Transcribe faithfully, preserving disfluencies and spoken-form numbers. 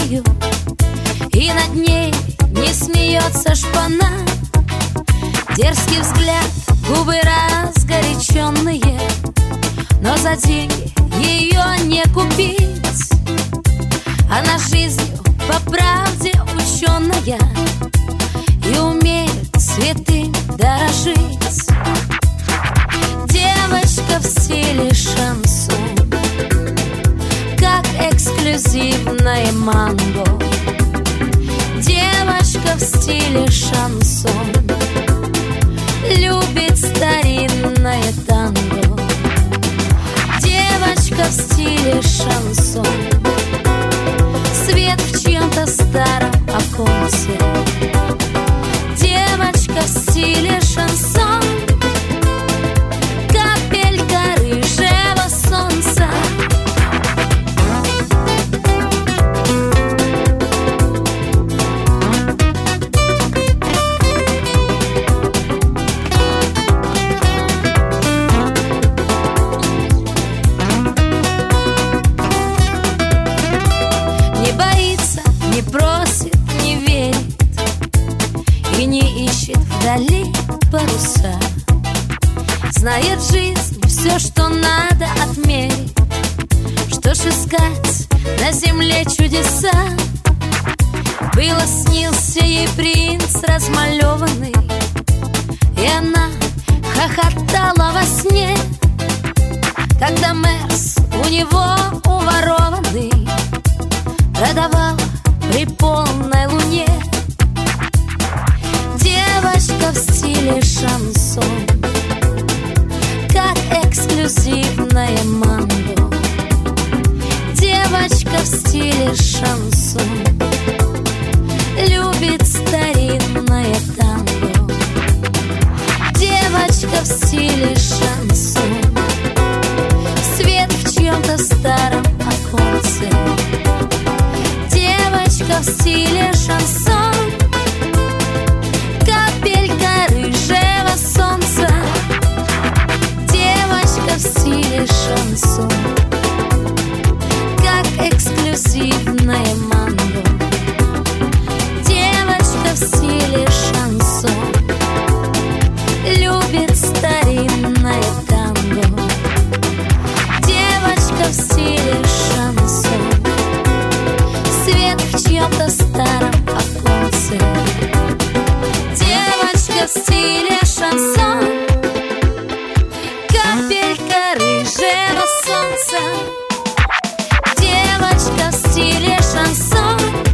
черною, и над ней не смеется шпана. Дерзкий взгляд, губы разгоряченные, но за деньги ее не купить. Она жизнью по правде ученая и умеет цветы дорожить. Девочка в стиле шансон, как эксклюзивное манго. Девочка в стиле шансон любит старинное танго. Девочка в стиле шансон, свет в чьем-то старом оконце. Девочка в стиле шансон, капелька рыжего солнца. Не боится, не просит, не верит и не ищет вдали паруса. Знает жизнь все, что надо отмерить. Что ж искать на земле чудеса? Было снился ей принц размалеванный, и она хохотала во сне, когда Мерс у него уворованный продавала при полной луне. Девочка в стиле шансон, как эксклюзивное манго. Девочка в стиле шансон любит старинное танго. Девочка в стиле шансон, свет в чьем-то старом оконце. Девочка в стиле шансон, капелька рыжего солнца. Девочка в стиле шансон, как эксклюзивное манго. Девочка в стиле шансон любит старинное танго. Девочка в стиле шансон, свет в чьем-то старом оконце. Девочка в стиле шансон, капелька рыжего солнца. Девочка в стиле шансон,